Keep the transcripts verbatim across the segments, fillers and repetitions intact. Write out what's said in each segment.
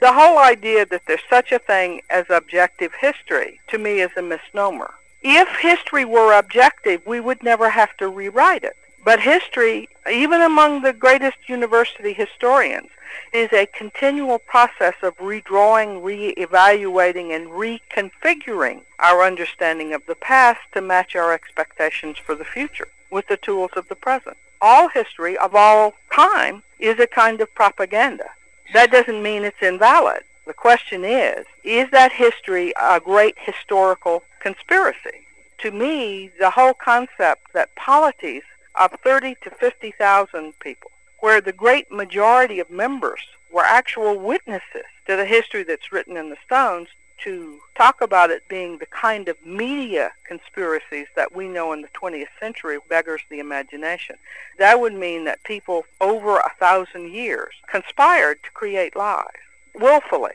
The whole idea that there's such a thing as objective history, to me, is a misnomer. If history were objective, we would never have to rewrite it. But history, even among the greatest university historians, is a continual process of redrawing, re-evaluating, and reconfiguring our understanding of the past to match our expectations for the future with the tools of the present. All history of all time is a kind of propaganda. That doesn't mean it's invalid. The question is, is that history a great historical conspiracy? To me, the whole concept that polities of thirty to fifty thousand people, where the great majority of members were actual witnesses to the history that's written in the stones, to talk about it being the kind of media conspiracies that we know in the twentieth century beggars the imagination. That would mean that people over a thousand years conspired to create lies, willfully.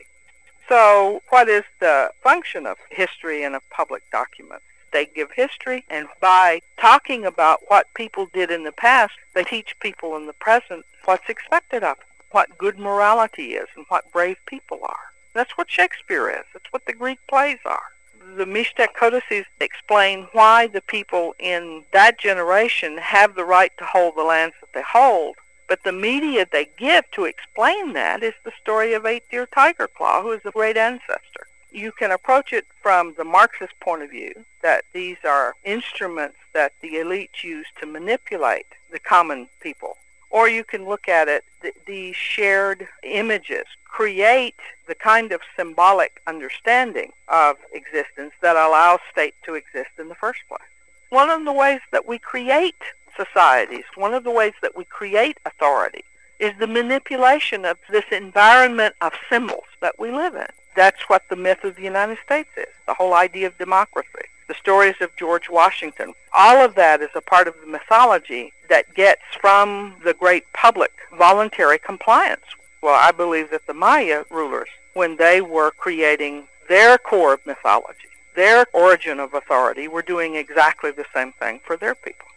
So what is the function of history and of public documents? They give history, and by talking about what people did in the past, they teach people in the present what's expected of them, what good morality is, and what brave people are. That's what Shakespeare is. That's what the Greek plays are. The Mishtek codices explain why the people in that generation have the right to hold the lands that they hold, but the media they give to explain that is the story of Eight-Deer Tiger Claw, who is a great ancestor. You can approach it from the Marxist point of view, that these are instruments that the elites use to manipulate the common people. Or you can look at it, th- these shared images create the kind of symbolic understanding of existence that allows state to exist in the first place. One of the ways that we create societies, one of the ways that we create authority, is the manipulation of this environment of symbols that we live in. That's what the myth of the United States is, the whole idea of democracy, the stories of George Washington. All of that is a part of the mythology that gets from the great public voluntary compliance. Well, I believe that the Maya rulers, when they were creating their core of mythology, their origin of authority, were doing exactly the same thing for their people.